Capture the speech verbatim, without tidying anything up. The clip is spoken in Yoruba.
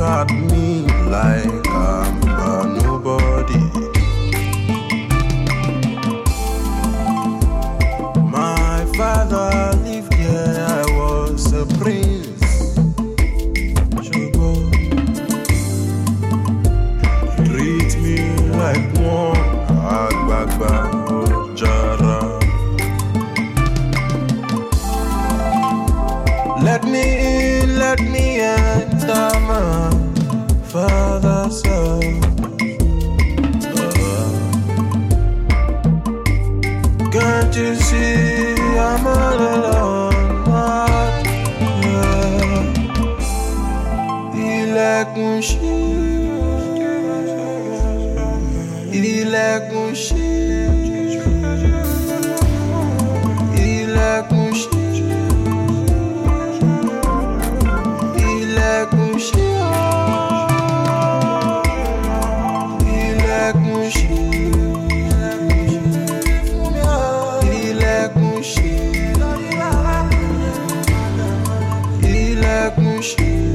at me like I'm a nobody. My father lived here, I was a prince. Treat me like one Agbagba Ojara. Let me in, let me enter my father's house. Can't you see I'm all alone? Ilẹ̀kùn ṣí, ilẹ̀kùn ṣí, ilẹ̀kùn ṣí, ilẹ̀kùn ṣí, ilẹ̀kùn ṣí. Ilẹ̀kùn ṣí.